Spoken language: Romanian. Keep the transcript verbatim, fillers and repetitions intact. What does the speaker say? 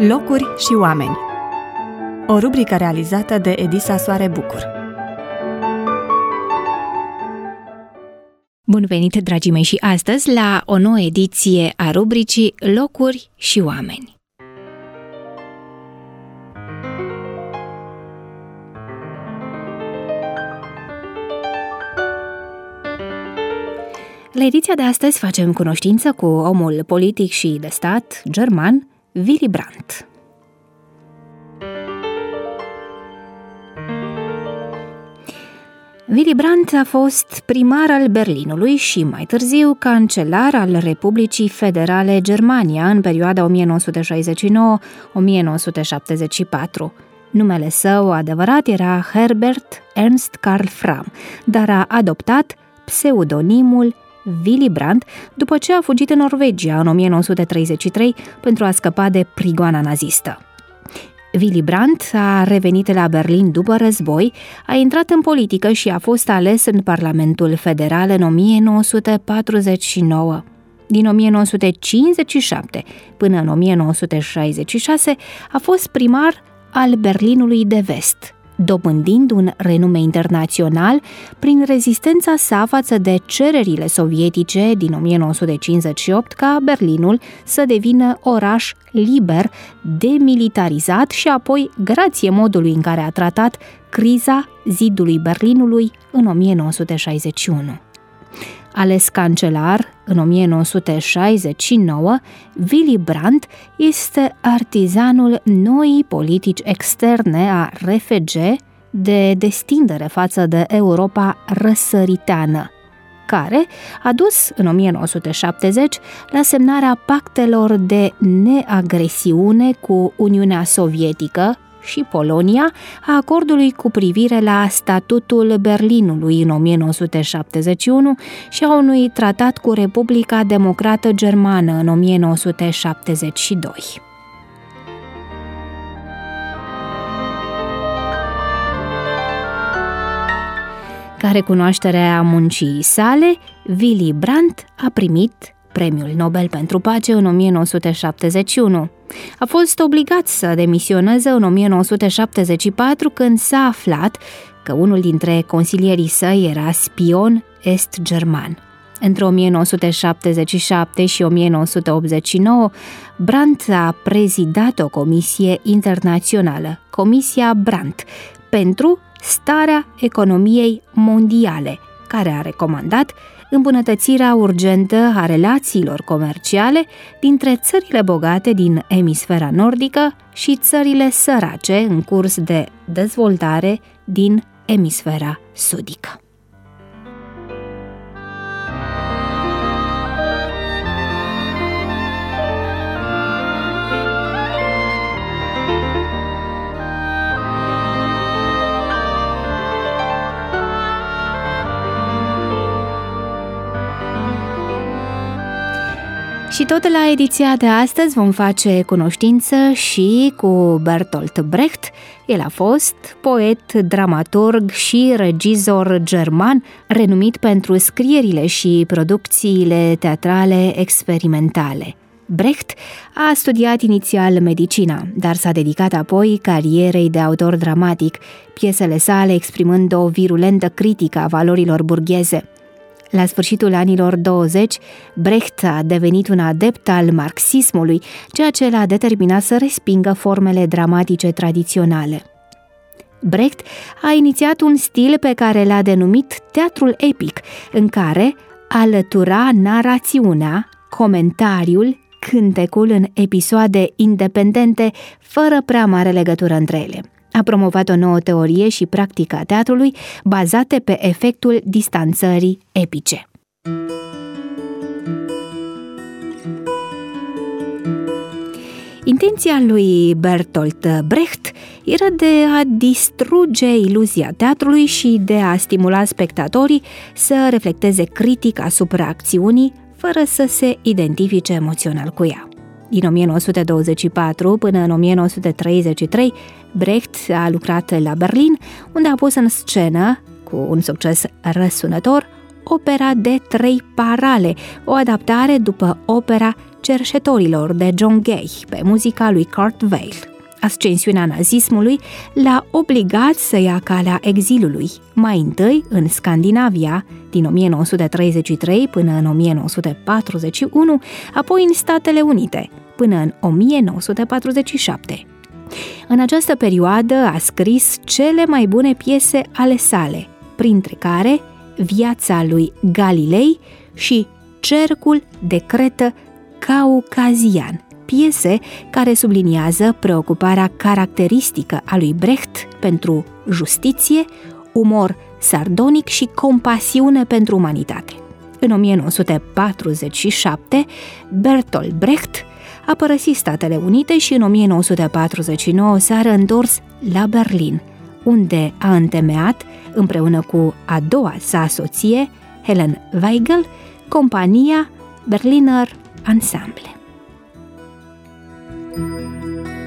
Locuri și oameni. O rubrică realizată de Edisa Soare Bucur. Bun venit, dragii mei, și astăzi la o nouă ediție a rubricii Locuri și oameni. La ediția de astăzi facem cunoștință cu omul politic și de stat german, Willy Brandt. Willy Brandt a fost primar al Berlinului și mai târziu cancelar al Republicii Federale Germania în perioada o mie nouă sute șaizeci și nouă - o mie nouă sute șaptezeci și patru. Numele său adevărat era Herbert Ernst Karl Frahm, dar a adoptat pseudonimul Willy Brandt după ce a fugit în Norvegia în o mie nouă sute treizeci și trei pentru a scăpa de prigoana nazistă. Willy Brandt a revenit la Berlin după război, a intrat în politică și a fost ales în Parlamentul Federal în o mie nouă sute patruzeci și nouă. Din o mie nouă sute cincizeci și șapte până în o mie nouă sute șaizeci și șase a fost primar al Berlinului de Vest, dobândind un renume internațional prin rezistența sa față de cererile sovietice din o mie nouă sute cincizeci și opt ca Berlinul să devină oraș liber, demilitarizat și apoi grație modului în care a tratat criza zidului Berlinului în o mie nouă sute șaizeci și unu. Ales cancelar în o mie nouă sute șaizeci și nouă, Willy Brandt este artizanul noii politici externe a R F G de destindere față de Europa răsăriteană, care a dus în o mie nouă sute șaptezeci la semnarea pactelor de neagresiune cu Uniunea Sovietică și Polonia, a acordului cu privire la statutul Berlinului în o mie nouă sute șaptezeci și unu și a unui tratat cu Republica Democrată Germană în o mie nouă sute șaptezeci și doi. Ca recunoaștere a muncii sale, Willy Brandt a primit Premiul Nobel pentru Pace în o mie nouă sute șaptezeci și unu. A fost obligat să demisioneze în o mie nouă sute șaptezeci și patru când s-a aflat că unul dintre consilierii săi era spion est-german. Între o mie nouă sute șaptezeci și șapte și o mie nouă sute optzeci și nouă, Brandt a prezidat o comisie internațională, Comisia Brandt, pentru starea economiei mondiale, care a recomandat îmbunătățirea urgentă a relațiilor comerciale dintre țările bogate din emisfera nordică și țările sărace în curs de dezvoltare din emisfera sudică. Și tot la ediția de astăzi vom face cunoștință și cu Bertolt Brecht. El a fost poet, dramaturg și regizor german, renumit pentru scrierile și producțiile teatrale experimentale. Brecht a studiat inițial medicina, dar s-a dedicat apoi carierei de autor dramatic, piesele sale exprimând o virulentă critică a valorilor burgheze. La sfârșitul anilor douăzeci, Brecht a devenit un adept al marxismului, ceea ce l-a determinat să respingă formele dramatice tradiționale. Brecht a inițiat un stil pe care l-a denumit teatrul epic, în care alătura narațiunea, comentariul, cântecul în episoade independente, fără prea mare legătură între ele. A promovat o nouă teorie și practică a teatrului bazate pe efectul distanțării epice. Intenția lui Bertolt Brecht era de a distruge iluzia teatrului și de a stimula spectatorii să reflecteze critic asupra acțiunii, fără să se identifice emoțional cu ea. Din o mie nouă sute douăzeci și patru până în o mie nouă sute treizeci și trei, Brecht a lucrat la Berlin, unde a pus în scenă, cu un succes răsunător, opera de trei parale, o adaptare după opera cerșetorilor de John Gay pe muzica lui Kurt Weill. Ascensiunea nazismului l-a obligat să ia calea exilului, mai întâi în Scandinavia, din o mie nouă sute treizeci și trei până în o mie nouă sute patruzeci și unu, apoi în Statele Unite, până în o mie nouă sute patruzeci și șapte. În această perioadă a scris cele mai bune piese ale sale, printre care Viața lui Galilei și Cercul de cretă caucazian, piese care subliniază preocuparea caracteristică a lui Brecht pentru justiție, umor sardonic și compasiune pentru umanitate. În o mie nouă sute patruzeci și șapte, Bertolt Brecht a părăsit Statele Unite și în o mie nouă sute patruzeci și nouă s-a reîntors la Berlin, unde a întemeiat, împreună cu a doua sa soție, Helen Weigel, compania Berliner Ensemble.